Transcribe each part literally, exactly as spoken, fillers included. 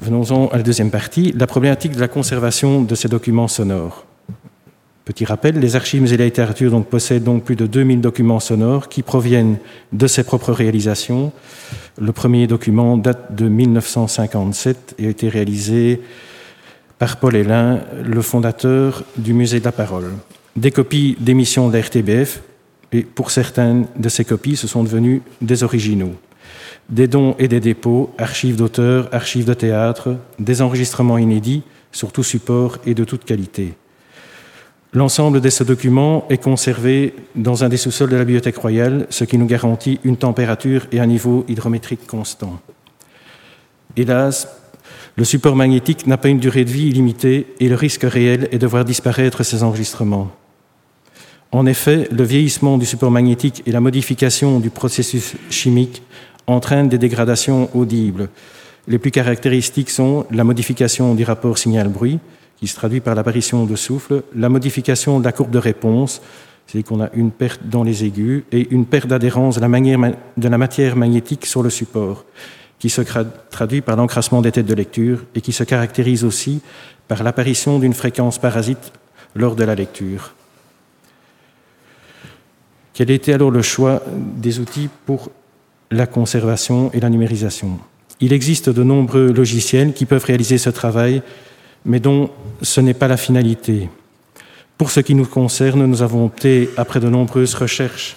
Venons-en à la deuxième partie, la problématique de la conservation de ces documents sonores. Petit rappel, les archives Musée de la littérature donc, possèdent donc plus de deux mille documents sonores qui proviennent de ses propres réalisations. Le premier document date de mille neuf cent cinquante-sept et a été réalisé par Paul Hélin, le fondateur du Musée de la Parole. Des copies d'émissions de la R T B F, et pour certaines de ces copies, ce sont devenus des originaux. Des dons et des dépôts, archives d'auteurs, archives de théâtre, des enregistrements inédits sur tout support et de toute qualité. L'ensemble de ces documents est conservé dans un des sous-sols de la Bibliothèque royale, ce qui nous garantit une température et un niveau hydrométrique constant. Hélas, le support magnétique n'a pas une durée de vie illimitée et le risque réel est de voir disparaître ces enregistrements. En effet, le vieillissement du support magnétique et la modification du processus chimique entraînent des dégradations audibles. Les plus caractéristiques sont la modification du rapport signal-bruit, qui se traduit par l'apparition de souffle, la modification de la courbe de réponse, c'est qu'on a une perte dans les aigus, et une perte d'adhérence de la, manière, de la matière magnétique sur le support, qui se traduit par l'encrassement des têtes de lecture et qui se caractérise aussi par l'apparition d'une fréquence parasite lors de la lecture. Quel était alors le choix des outils pour la conservation et la numérisation? Il existe de nombreux logiciels qui peuvent réaliser ce travail, mais dont ce n'est pas la finalité. Pour ce qui nous concerne, nous avons opté, après de nombreuses recherches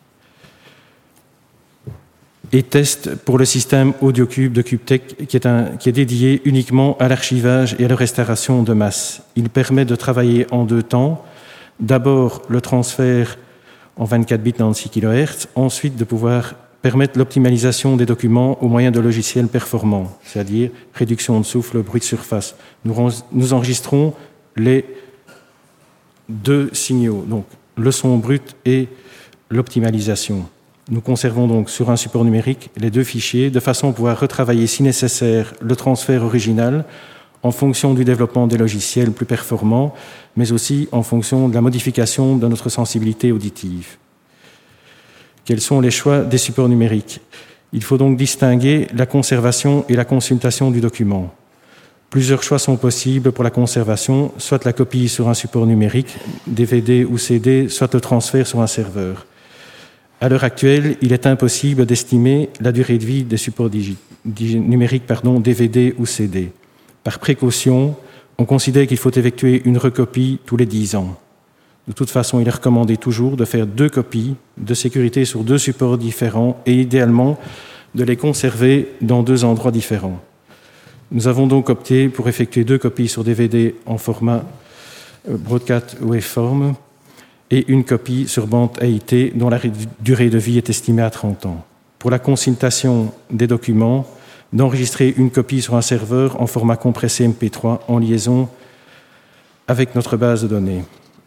et tests, pour le système AudioCube de CubeTech, qui est, un, qui est dédié uniquement à l'archivage et à la restauration de masse. Il permet de travailler en deux temps. D'abord, le transfert en vingt-quatre bits dans six kilohertz, ensuite de pouvoir permettre l'optimalisation des documents au moyen de logiciels performants, c'est-à-dire réduction de souffle, bruit de surface. Nous, nous enregistrons les deux signaux, donc le son brut et l'optimalisation. Nous conservons donc sur un support numérique les deux fichiers de façon à pouvoir retravailler, si nécessaire, le transfert original en fonction du développement des logiciels plus performants, mais aussi en fonction de la modification de notre sensibilité auditive. Quels sont les choix des supports numériques? Il faut donc distinguer la conservation et la consultation du document. Plusieurs choix sont possibles pour la conservation, soit la copie sur un support numérique, D V D ou C D, soit le transfert sur un serveur. À l'heure actuelle, il est impossible d'estimer la durée de vie des supports digi- digi- numériques, pardon, D V D ou C D. Par précaution, on considère qu'il faut effectuer une recopie tous les dix ans. De toute façon, il est recommandé toujours de faire deux copies de sécurité sur deux supports différents et idéalement de les conserver dans deux endroits différents. Nous avons donc opté pour effectuer deux copies sur D V D en format Broadcast Waveform et une copie sur bande A I T dont la durée de vie est estimée à trente ans. Pour la consultation des documents, d'enregistrer une copie sur un serveur en format compressé M P trois en liaison avec notre base de données.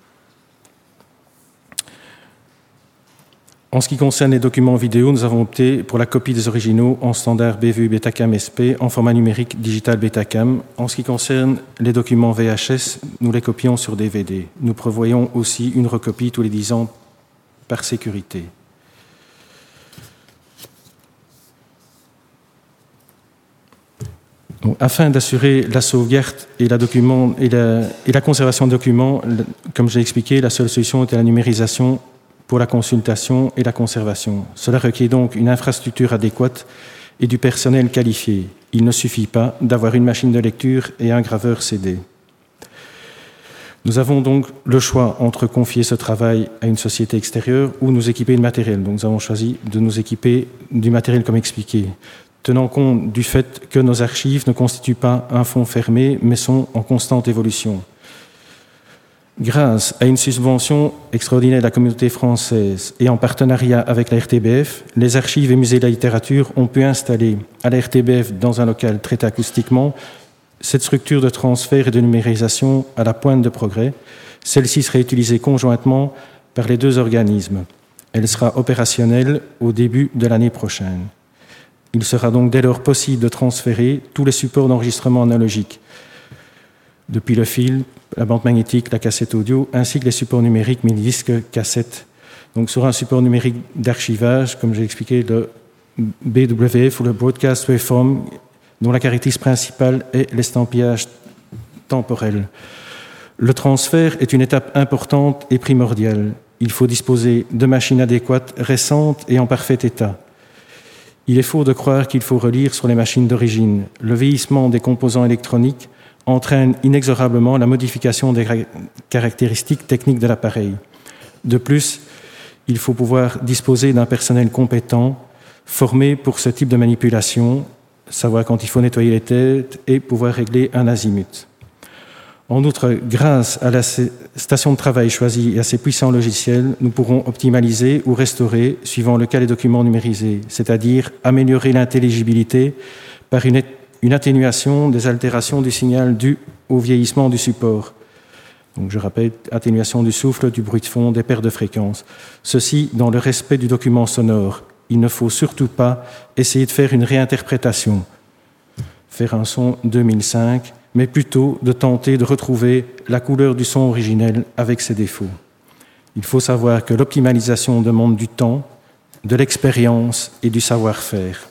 En ce qui concerne les documents vidéo, nous avons opté pour la copie des originaux en standard B V U Betacam S P en format numérique digital Betacam. En ce qui concerne les documents V H S, nous les copions sur D V D. Nous prévoyons aussi une recopie tous les dix ans par sécurité. Donc, afin d'assurer la sauvegarde et la, document, et, la, et la conservation de documents, comme j'ai expliqué, la seule solution était la numérisation pour la consultation et la conservation. Cela requiert donc une infrastructure adéquate et du personnel qualifié. Il ne suffit pas d'avoir une machine de lecture et un graveur C D. Nous avons donc le choix entre confier ce travail à une société extérieure ou nous équiper de matériel. Donc nous avons choisi de nous équiper du matériel comme expliqué, tenant compte du fait que nos archives ne constituent pas un fonds fermé, mais sont en constante évolution. Grâce à une subvention extraordinaire de la communauté française et en partenariat avec la R T B F, les archives et musées de la littérature ont pu installer à la R T B F, dans un local traité acoustiquement, cette structure de transfert et de numérisation à la pointe de progrès. Celle-ci serait utilisée conjointement par les deux organismes. Elle sera opérationnelle au début de l'année prochaine. Il sera donc dès lors possible de transférer tous les supports d'enregistrement analogique, depuis le fil, la bande magnétique, la cassette audio, ainsi que les supports numériques, mini-disques, cassettes. Donc sur un support numérique d'archivage, comme j'ai expliqué, le B W F ou le Broadcast Waveform, dont la caractéristique principale est l'estampillage temporel. Le transfert est une étape importante et primordiale. Il faut disposer de machines adéquates, récentes et en parfait état. Il est faux de croire qu'il faut relire sur les machines d'origine. Le vieillissement des composants électroniques entraîne inexorablement la modification des caractéristiques techniques de l'appareil. De plus, il faut pouvoir disposer d'un personnel compétent, formé pour ce type de manipulation, savoir quand il faut nettoyer les têtes et pouvoir régler un azimut. En outre, grâce à la station de travail choisie et à ces puissants logiciels, nous pourrons optimaliser ou restaurer suivant le cas des documents numérisés, c'est-à-dire améliorer l'intelligibilité par une, une atténuation des altérations du signal dû au vieillissement du support. Donc, je rappelle, atténuation du souffle, du bruit de fond, des pertes de fréquences. Ceci dans le respect du document sonore. Il ne faut surtout pas essayer de faire une réinterprétation, faire un son deux mille cinq, mais plutôt de tenter de retrouver la couleur du son originel avec ses défauts. Il faut savoir que l'optimalisation demande du temps, de l'expérience et du savoir-faire.